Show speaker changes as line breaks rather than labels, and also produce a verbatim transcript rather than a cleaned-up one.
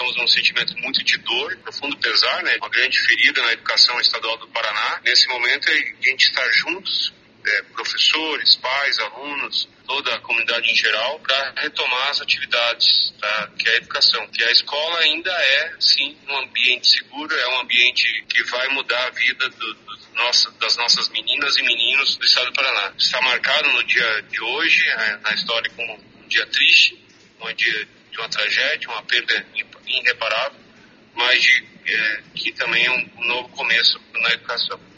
estamos num sentimento muito de dor, profundo pesar, né? Uma grande ferida na educação estadual do Paraná. Nesse momento, a gente está juntos, é, professores, pais, alunos, toda a comunidade em geral, para retomar as atividades, tá? Que é a educação. Que a escola ainda é, sim, um ambiente seguro, é um ambiente que vai mudar a vida do, do nossa, das nossas meninas e meninos do estado do Paraná. Está marcado no dia de hoje, na história, como um dia triste, um dia de uma tragédia, uma perda irreparável, mas de, é, que também é um, um novo começo na educação.